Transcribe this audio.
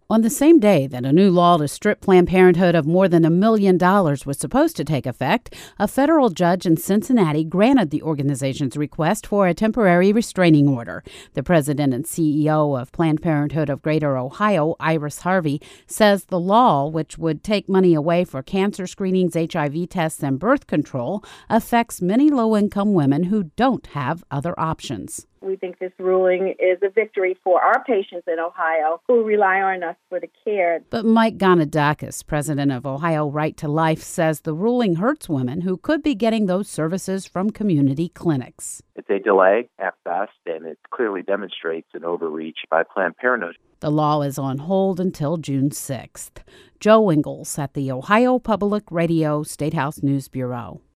On the same day that a new law to strip Planned Parenthood of more than $1 million was supposed to take effect, a federal judge in Cincinnati granted the organization's request for a temporary restraining order. The president and CEO of Planned Parenthood of Greater Ohio, Iris Harvey, says the law, which would take money away for cancer screenings, HIV tests, and birth control, affects many low-income women who don't have other options. We think this ruling is a victory for our patients in Ohio who rely on us for the care. But Mike Gonadakis, president of Ohio Right to Life, says the ruling hurts women who could be getting those services from community clinics. It's a delay at best, and it clearly demonstrates an overreach by Planned Parenthood. The law is on hold until June 6th. Joe Ingles at the Ohio Public Radio Statehouse News Bureau.